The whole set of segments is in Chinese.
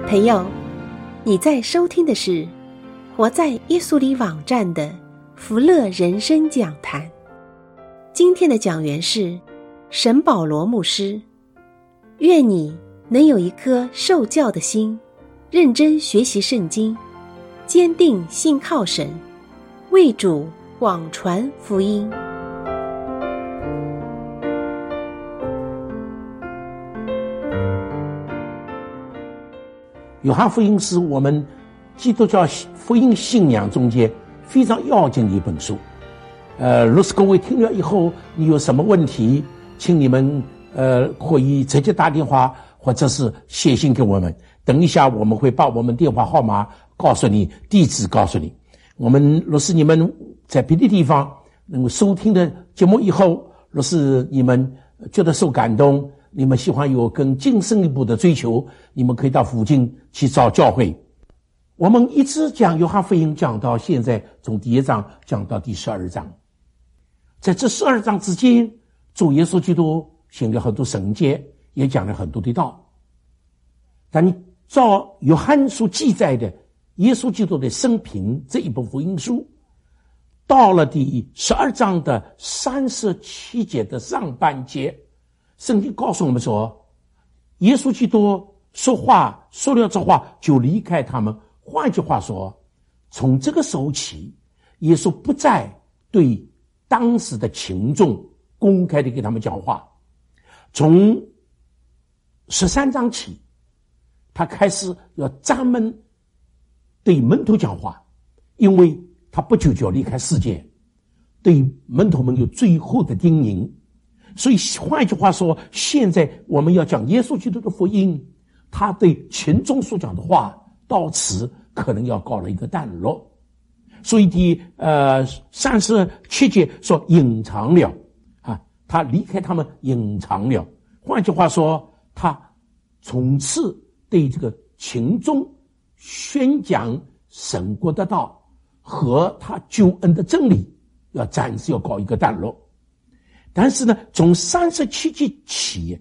朋友，你在收听的是活在耶稣里网站的福乐人生讲坛。今天的讲员是沈保罗牧师。愿你能有一颗受教的心，认真学习圣经，坚定信靠神，为主广传福音。 约翰福音是我们基督教福音信仰中间非常要紧的一本书。若是各位听了以后你有什么问题，请你们可以直接打电话或者是写信给我们。等一下我们会把我们电话号码告诉你，地址告诉你。我们若是你们在别的地方能够收听的节目以后，若是你们觉得受感动，你们喜欢有更进深一步的追求，你们可以到附近去找教会。我们一直讲约翰福音讲到现在，从第1章讲到第12章。在这12章之间，主耶稣基督行了很多神迹，也讲了很多的道。但你照约翰所记载的耶稣基督的生平这一部福音书，到了第12章的37节的上半节，圣经告诉我们说，耶稣基督说了这话就离开他们。换句话说，从这个时候起，耶稣不再对当时的群众公开的给他们讲话。从13章起，他开始要专门对门徒讲话，因为他不久就要离开世界，对门徒们有最后的叮咛。所以换句话说，现在我们要讲耶稣基督的福音，他对群众所讲的话到此可能要告了一个段落。所以第37节说隐藏了啊，他离开他们隐藏了。换句话说，他从此对这个群众宣讲神国的道和他救恩的真理暂时要告一个段落。但是呢，从37节起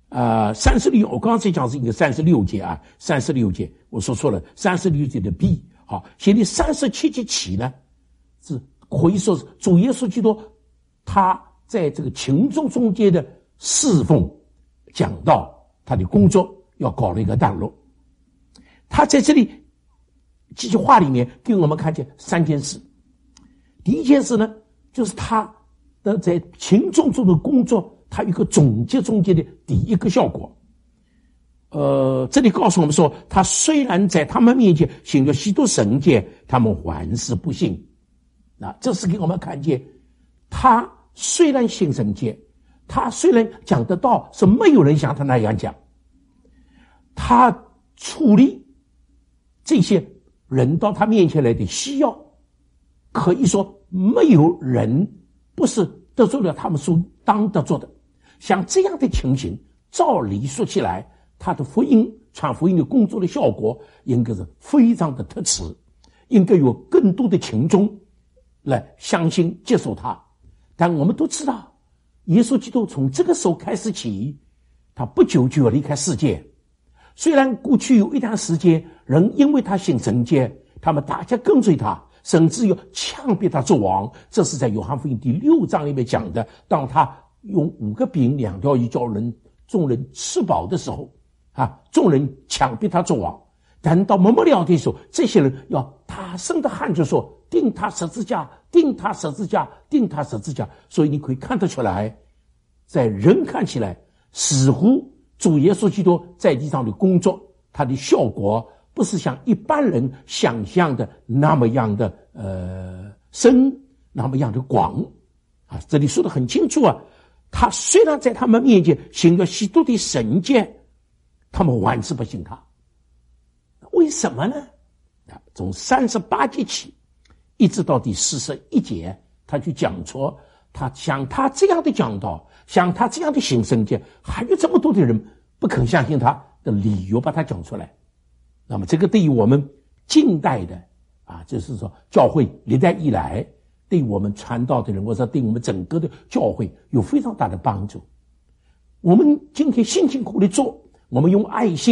36，我刚才讲是一个36节啊，36节我说错了，36节的 B。 好，现在37节起呢，是可以说是主耶稣基督他在这个群众中间的侍奉讲到他的工作要告了一个段落。他在这里这句话里面给我们看见3件事。第一件事呢，就是他的在群众中的工作，他有一个总结中间的第一个效果。这里告诉我们说，他虽然在他们面前行了许多神迹，他们还是不信。这是给我们看见，他虽然行神迹，他虽然讲得到，是没有人像他那样讲。他处理这些人到他面前来的需要，可以说没有人不是得做了他们所当得做的。像这样的情形，照理说起来，他的福音传福音的工作的效果应该是非常的特此，应该有更多的群众来相信接受他。但我们都知道，耶稣基督从这个时候开始起，他不久就要离开世界。虽然过去有一段时间人因为他行神迹，他们大家跟随他，甚至要强逼他做王，这是在约翰福音第6章里面讲的。当他用5个饼2条鱼叫众人吃饱的时候众人强逼他做王。但到末了的时候，这些人要大声的喊着说，钉他十字架，钉他十字架，钉他十字架。所以你可以看得出来，在人看起来，似乎主耶稣基督在地上的工作，他的效果不是像一般人想象的那么样的深，那么样的广这里说得很清楚他虽然在他们面前行了许多的神迹，他们还是不信他。为什么呢？从38节起一直到第41节，他就讲出他像他这样的讲道，像他这样的行神迹，还有这么多的人不肯相信他的理由，把他讲出来。那么这个对于我们近代的就是说教会历代以来对我们传道的人，或者对我们整个的教会有非常大的帮助。我们今天辛辛苦苦的做，我们用爱心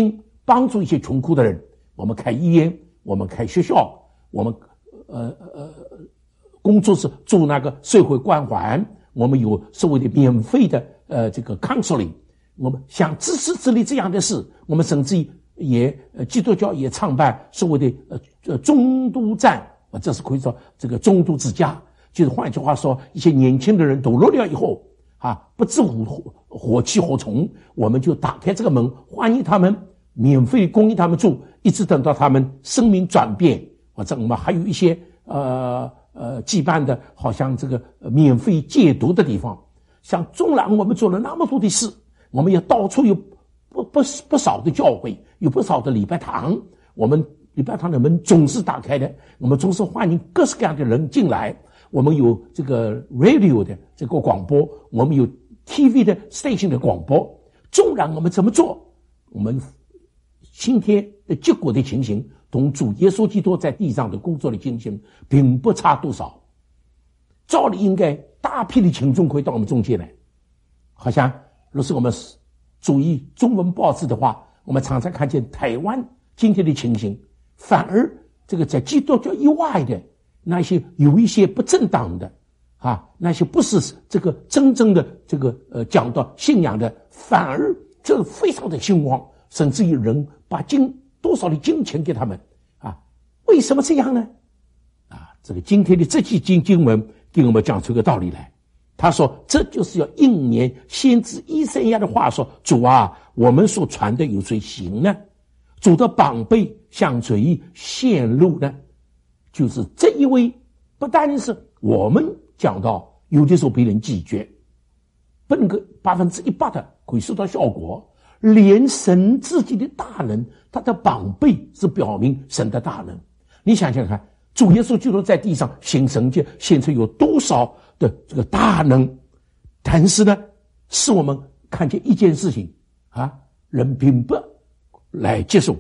帮助一些穷苦的人，我们开医院，我们开学校，我们工作是做那个社会关怀，我们有所谓的免费的这个 counseling， 我们想支持之类这样的事，我们甚至于也基督教也创办所谓的中都站，这是可以说这个中都之家，就是换句话说，一些年轻的人堕落了以后不知火气何从，我们就打开这个门，欢迎他们，免费供应他们住，一直等到他们生命转变。或者我们还有一些举办的好像这个免费戒毒的地方。像纵然我们做了那么多的事，我们也到处有不少的教会，有不少的礼拜堂，我们礼拜堂的门总是打开的，我们总是欢迎各式各样的人进来，我们有这个 radio 的这个广播，我们有 TV 的 station 的广播。纵然我们怎么做，我们今天的结果的情形同主耶稣基督在地上的工作的情形并不差多少。照理应该大批的群众可以到我们中间来，好像如果是我们注意中文报纸的话，我们常常看见台湾今天的情形，反而这个在基督教以外的那些有一些不正当的那些不是这个真正的这个讲到信仰的，反而这个非常的兴旺，甚至于人把多少的金钱给他们为什么这样呢？这个今天的这句经文给我们讲出个道理来。他说这就是要应验先知以赛亚的话说，主啊，我们所传的有谁行呢？主的膀臂向谁显露呢？就是这一位，不单是我们讲到有的时候被人拒绝，不能够100%的可以收到效果，连神自己的大能，他的膀臂是表明神的大能。你想想看，主耶稣基督在地上行神迹，显出有多少的这个大能，但是呢，使我们看见一件事情人并不来接受。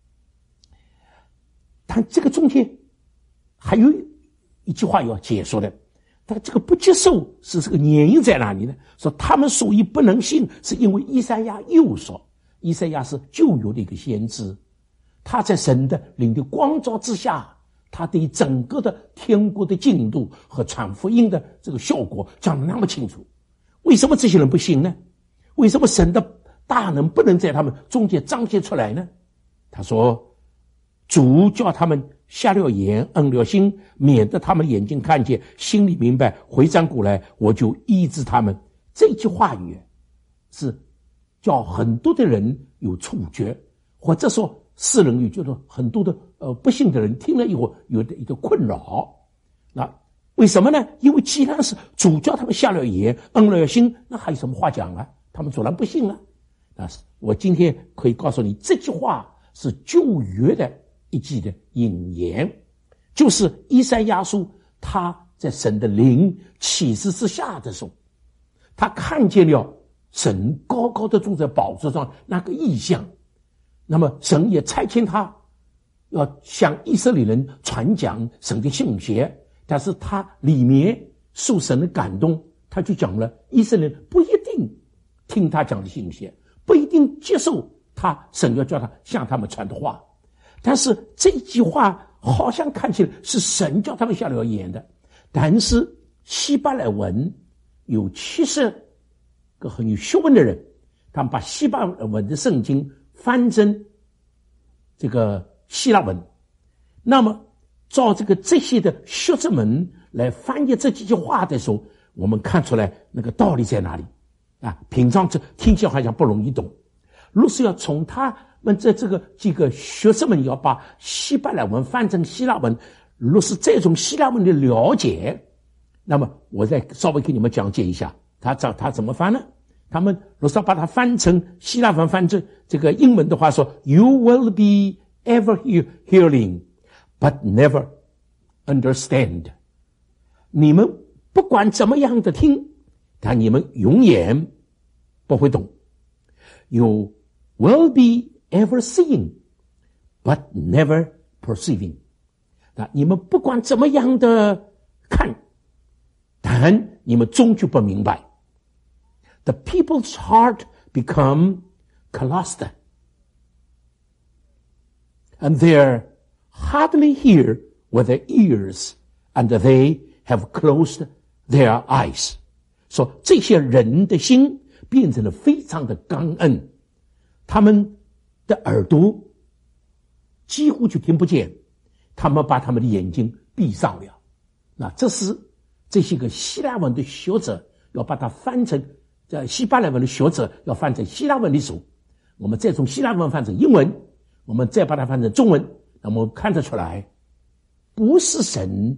但这个中间还有一句话要解说的，他这个不接受是这个原因在哪里呢？说他们所以不能信，是因为以赛亚又说，以赛亚是旧约的一个先知，他在神的灵的光照之下，他对整个的天国的进度和传福音的这个效果讲得那么清楚。为什么这些人不信呢？为什么神的大能不能在他们中间彰显出来呢？他说，主叫他们瞎了眼，恩了心，免得他们眼睛看见，心里明白，回转过来，我就医治他们。这句话语是叫很多的人有触觉，或者说世人也觉得很多的不信的人听了以后有一个困扰。那为什么呢？因为既然是主叫他们瞎了眼，恩了心，那还有什么话讲啊？他们自然不信啊。我今天可以告诉你，这句话是旧约的一句的引言，就是以赛亚书他在神的灵启示之下的时候，他看见了神高高的坐在宝座上那个异象，那么神也差遣他要向以色列人传讲神的信息，但是他里面受神的感动，他就讲了以色列人不一定听他讲的信息，不一定接受他神要叫他向他们传的话。但是这句话好像看起来是神叫他们瞎了眼的，但是希伯来文有70个很有学问的人，他们把希伯来文的圣经翻成这个希腊文，那么照这些的学者们来翻译这几句话的时候，我们看出来那个道理在哪里平常这听起来好像不容易懂，若是要从他们这个几个学生们要把希伯来文翻成希腊文，若是这种希腊文的了解，那么我再稍微给你们讲解一下他怎么翻呢？他们若是要把它翻成希腊文，翻成这个英文的话说 You will be ever hearing but never understand， 你们不管怎么样的听，但你们永远不会懂。 You will be ever seeing but never perceiving， 你们不管怎么样的看，但你们终究不明白。 The people's heart become callous， and they hardly hear with their ears, and they have closed their eyes. 说这些人的心变成了非常的刚硬，他们的耳朵几乎就听不见，他们把他们的眼睛闭上了。那这些个希腊文的学者要把它翻成希伯来文的学者要翻成希腊文的时候，我们再从希腊文翻成英文，我们再把它翻成中文，那么我们看得出来，不是神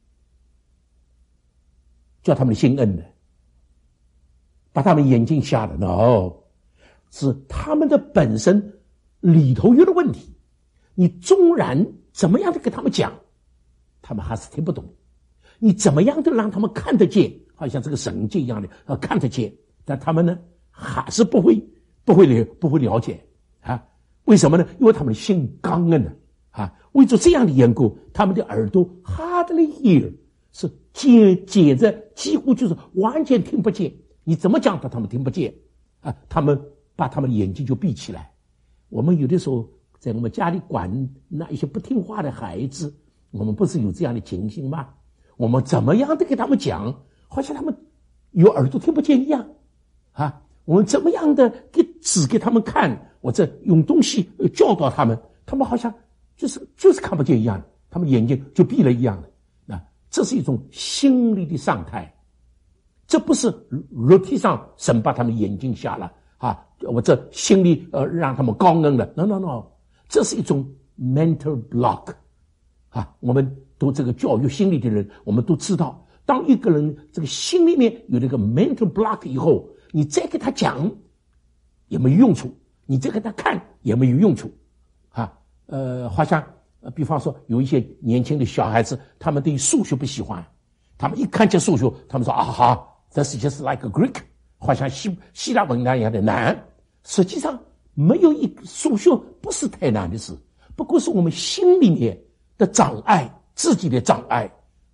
叫他们的心硬的，把他们眼睛瞎了 ，no， 是他们的本身里头有的问题。你纵然怎么样的跟他们讲，他们还是听不懂。你怎么样的让他们看得见，好像这个神迹一样的看得见，但他们呢还是不会了解啊？为什么呢？因为他们的心刚硬了啊！为着这样的缘故，他们的耳朵 hardly hear， 是接着几乎就是完全听不见。你怎么讲他们听不见啊？他们把他们的眼睛就闭起来。我们有的时候在我们家里管那一些不听话的孩子，我们不是有这样的情形吗？我们怎么样的给他们讲，好像他们有耳朵听不见一样啊！我们怎么样的指给他们看，我这用东西教导他们，他们好像就是看不见一样，他们眼睛就闭了一样的。那这是一种心理的伤态，这不是肉体上神把他们眼睛瞎了啊！我这心里让他们刚硬了 ，no， 这是一种 mental block 啊！我们读这个教育心理的人，我们都知道，当一个人这个心里面有那个 mental block 以后，你再给他讲也没有用处，你再给他看也没有用处啊。好像比方说有一些年轻的小孩子，他们对于数学不喜欢，他们一看见数学，他们说啊好 ，this is just like a Greek， 好像希腊文那样的难。实际上没有数学不是太难的事，不过是我们心里面的障碍，自己的障碍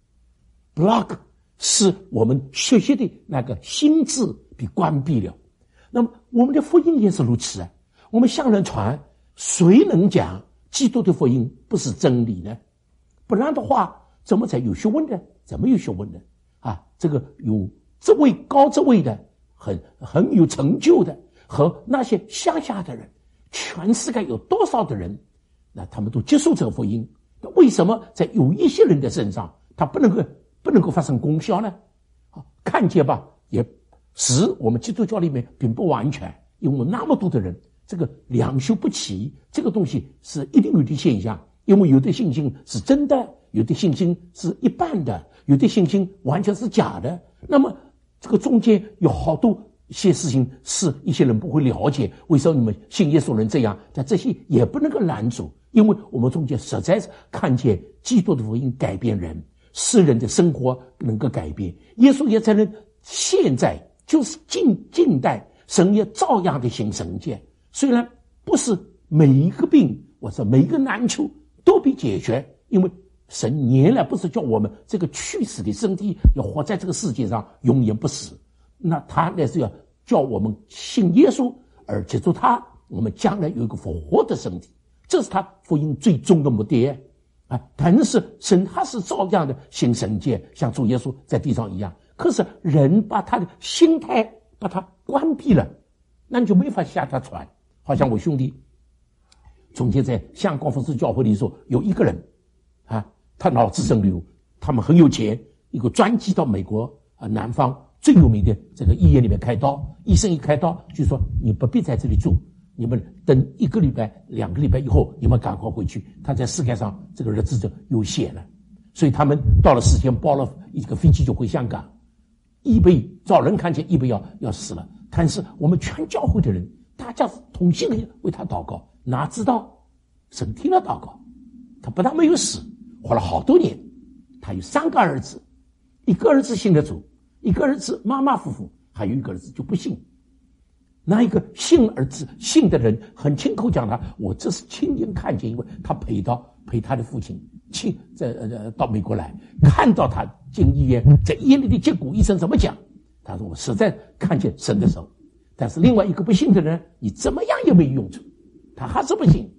block 是我们学习的那个心智被关闭了。那么我们的福音也是如此啊，我们向人传，谁能讲基督的福音不是真理呢？不然的话，怎么才有学问的？怎么有学问的啊？这个有职位高职位的，很有成就的，和那些乡下的人，全世界有多少的人，那他们都接受这个福音，为什么在有一些人的身上，他不能够发生功效呢？看见吧，也使我们基督教里面并不完全，因为那么多的人，这个两修不齐，这个东西是一定有的现象。因为有的信心是真的，有的信心是一半的，有的信心完全是假的。那么这个中间有好多些事情是一些人不会了解，为什么你们信耶稣人这样？但这些也不能够拦阻，因为我们中间实在是看见基督的福音改变人，使人的生活能够改变。耶稣也承认，现在就是近代，神也照样的行神迹。虽然不是每一个病或者每一个难处都被解决，因为神原来不是叫我们这个去死的身体要活在这个世界上永远不死，那他那是要叫我们信耶稣，而借助他，我们将来有一个复活的身体，这是他福音最终的目的啊！但是神他是照样的行神迹，像主耶稣在地上一样。可是人把他的心态把他关闭了，那你就没法向他传。好像我兄弟从前在香港福斯教会里说，有一个人啊，他脑子生瘤，他们很有钱，一个专机到美国南方最有名的这个医院里面开刀，医生一开刀就说你不必在这里住，你们等1个礼拜2个礼拜以后你们赶快回去，他在世界上这个日子就有限了。所以他们到了时间包了一个飞机就回香港，预备找人看见预备要死了。但是我们全教会的人大家同心的为他祷告，哪知道神听了祷告，他不但没有死，活了好多年。他有3个儿子，一个儿子信了主，一个儿子马马虎虎，还有一个儿子就不信。那一个儿子信的人很亲口讲他，我这是亲眼看见，因为他陪他的父亲到美国来，看到他进医院，在医院里的结果医生怎么讲，他说我实在看见神的手。但是另外一个不信的人，你怎么样也没有用处，他还是不信。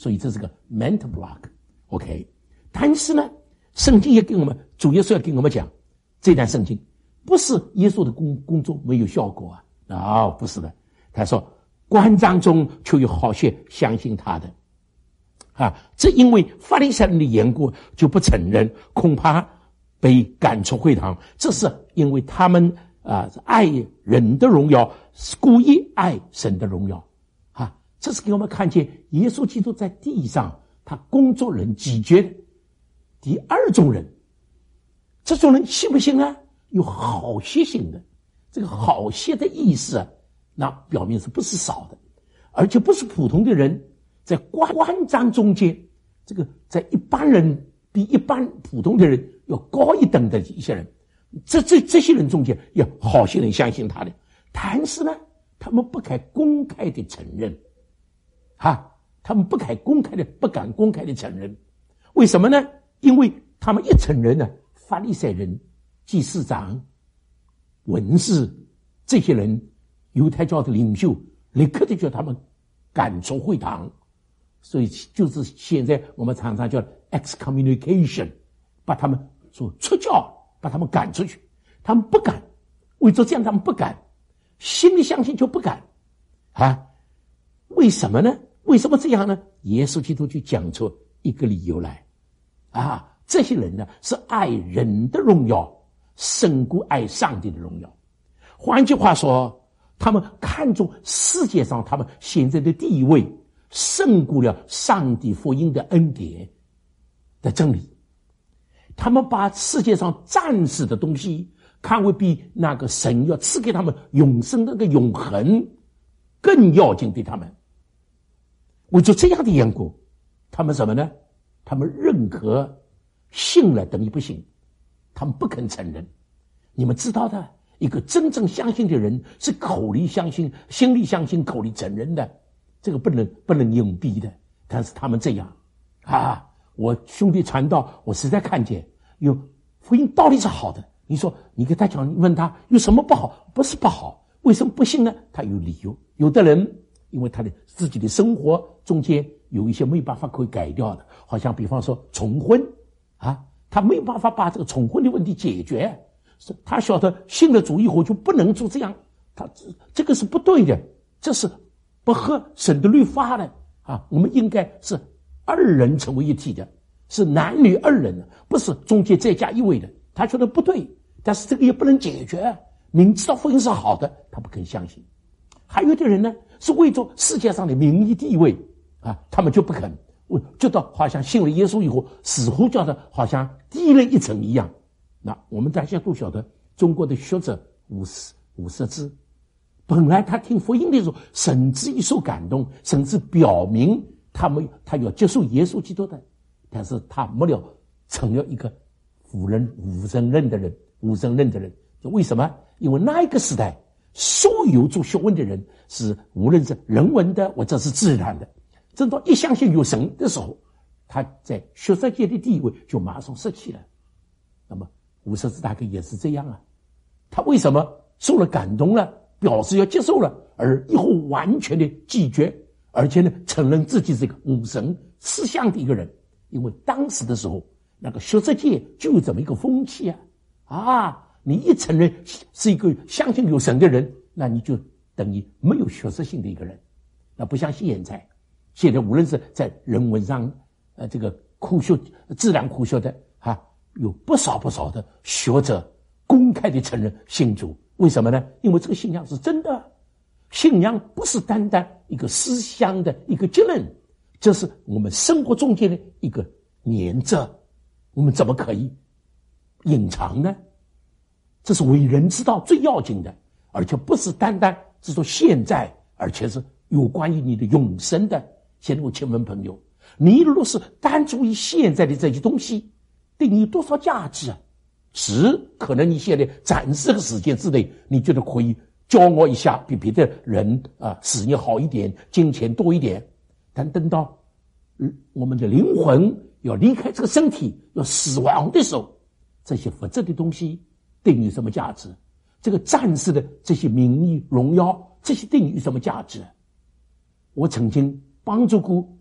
所以这是个 mental block。OK， 但是呢，圣经也给我们，主耶稣要跟我们讲，这段圣经不是耶稣的工作没有效果啊，不是的。他说，官长中却有好些相信他的这因为法利赛人的缘故就不承认，恐怕被赶出会堂。这是因为他们爱人的荣耀，故意爱神的荣耀这是给我们看见耶稣基督在地上他工作人拒绝的第二种人。这种人信不信呢？有好些信的，这个好些的意思那表明是不是少的，而且不是普通的人，在官长中间，这个在一般人比一般普通的人要高一等的一些人，这些人中间有好些人相信他的，但是呢，他们不敢公开的承认他们不敢公开的承认。为什么呢？因为他们一承认呢，法利赛人、祭司长、文士这些人，犹太教的领袖立刻的叫他们赶出会堂。所以就是现在我们常常叫 excommunication， 把他们说出教，把他们赶出去。他们不敢，为着这样他们不敢，心里相信就不敢为什么呢？为什么这样呢？耶稣基督就讲出一个理由来这些人呢是爱人的荣耀胜过爱上帝的荣耀。换句话说，他们看重世界上他们现在的地位胜过了上帝福音的恩典的真理。他们把世界上暂时的东西看为比那个神要赐给他们永生的那个永恒更要紧对他们。为着这样的缘故，他们什么呢？他们认可信了等于不信，他们不肯承认。你们知道的，一个真正相信的人是口里相信，心里相信，口里承认的，这个不能硬逼的。但是他们这样我兄弟传道，我实在看见有福音道理是好的。你说你给他讲，你问他有什么不好？不是不好，为什么不信呢？他有理由。有的人因为他的自己的生活中间有一些没有办法可以改掉的，好像比方说重婚他没有办法把这个重婚的问题解决，他晓得信了主以后就不能做这样，这个是不对的，这是不合神的律法的我们应该是二人成为一体的，是男女二人的，不是中间再加一位的。他觉得不对，但是这个也不能解决，明知道福音是好的，他不肯相信。还有的人呢，是为着世界上的名义地位他们就不肯，觉得好像信了耶稣以后，似乎叫他好像低了一层一样。那我们大家都晓得，中国的学者五十之，本来他听福音的时候，甚至一受感动，甚至表明他要接受耶稣基督的，但是他没了成了一个无神论的人。为什么？因为那一个时代，所有做学问的人是无论是人文的或者是自然的，等到一相信有神的时候，他在学术界的地位就马上失去了。那么五十之大概也是这样他为什么受了感动了，表示要接受了，而以后完全的拒绝，而且呢承认自己是一个无神思想的一个人？因为当时的时候，那个学术界就有这么一个风气你一承认是一个相信有神的人，那你就等于没有学术性的一个人。那不像现在无论是在人文上这个科学自然科学的有不少的学者公开的承认信主。为什么呢？因为这个信仰是真的，信仰不是单单一个思想的一个结论，这是我们生活中间的一个原则，我们怎么可以隐藏呢？这是为人知道最要紧的，而且不是单单是说现在，而且是有关于你的永生的。现在我请问朋友，你若是单注意现在的这些东西，对你多少价值只可能你现在暂时的时间之内，你觉得可以骄傲一下，比别的人事业好一点，金钱多一点，但等到我们的灵魂要离开这个身体，要死亡的时候，这些物质的东西对你有什么价值？这个暂时的这些名誉荣耀，这些对你有什么价值？我曾经帮助过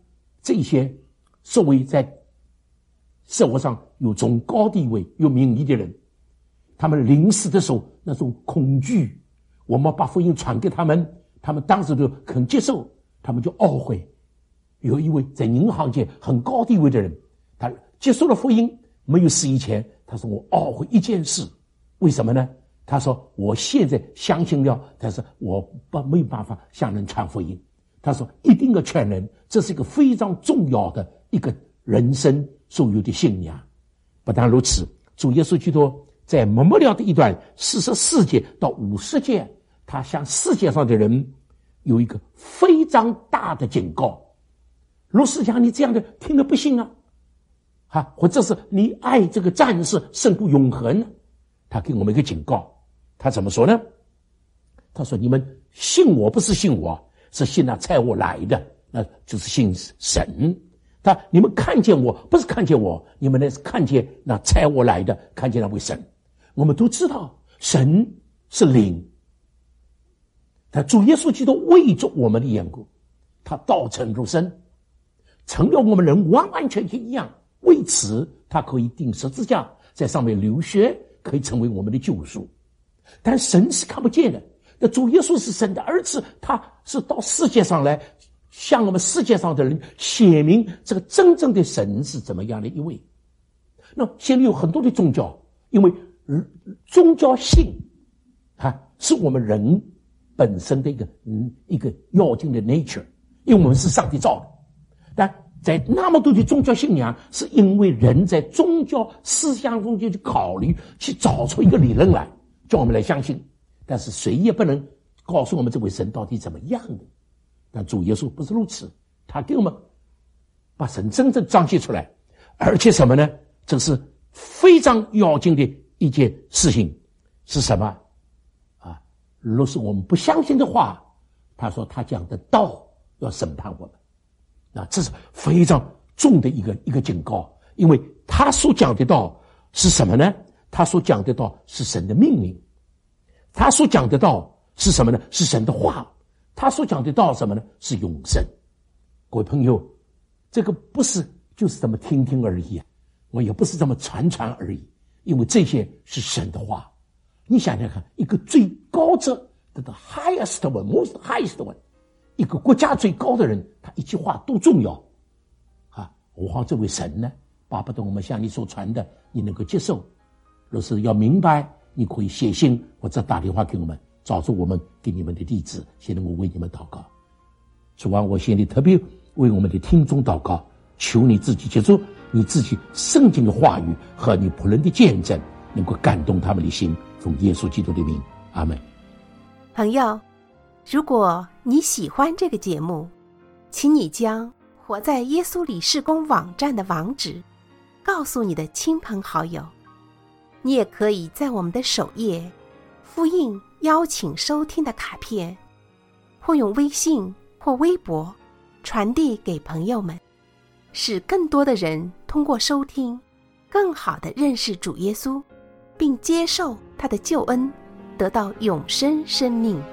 这些所谓在社会上有中高地位、有名义的人，他们临死的时候那种恐惧，我们把福音传给他们，他们当时就肯接受，他们就懊悔。有一位在银行界很高地位的人，他接受了福音，没有死以前，他说我懊悔一件事，为什么呢？他说我现在相信了，但是我没有办法向人传福音。他说一定要劝人，这是一个非常重要的一个人生所有的信仰。不但如此，主耶稣基督在末了的一段44节到50节，他向世界上的人有一个非常大的警告。若是讲你这样的听了不信啊，或者是你爱这个战士胜过永恒，他给我们一个警告。他怎么说呢？他说你们信我不是信我，是信那差我来的，那就是信神。你们看见我不是看见我，你们呢是看见那差我来的，看见那位神。我们都知道神是灵，但主耶稣基督为着我们的缘故，他道成肉身，成了我们人完完全全一样，为此他可以钉十字架，在上面流血，可以成为我们的救赎。但神是看不见的，那主耶稣是神的儿子，他是到世界上来向我们世界上的人写明这个真正的神是怎么样的一位。那现在有很多的宗教，因为宗教性是我们人本身的一个要紧的 nature， 因为我们是上帝造的。但在那么多的宗教信仰，是因为人在宗教思想中间去考虑，去找出一个理论来叫我们来相信，但是谁也不能告诉我们这位神到底怎么样的。但主耶稣不是如此，他给我们把神真正彰显出来，而且什么呢？这是非常要紧的一件事情。是什么若是我们不相信的话，他说他讲的道要审判我们，那这是非常重的一个警告。因为他所讲的道是什么呢？他所讲的道是神的命令，他所讲的道是什么呢？是神的话，他所讲的道什么呢？是永生。各位朋友，这个不是就是这么听听而已，我也不是这么传而已，因为这些是神的话。你想想看，一个最高者的 highest one most highest one， 一个国家最高的人，他一句话多重要何况这位神呢？巴不得我们向你所传的你能够接受。若是要明白，你可以写信或者打电话给我们，找出我们给你们的地址。现在我为你们祷告。主啊，我现在特别为我们的听众祷告，求你自己接触你自己圣经的话语和你仆人的见证，能够感动他们的心，奉耶稣基督的名，阿们。 朋友，如果你喜欢这个节目，请你将活在耶稣里事工网站的网址告诉你的亲朋好友。你也可以在我们的首页复印邀请收听的卡片，或用微信或微博传递给朋友们，使更多的人通过收听更好地认识主耶稣，并接受他的救恩，得到永生生命。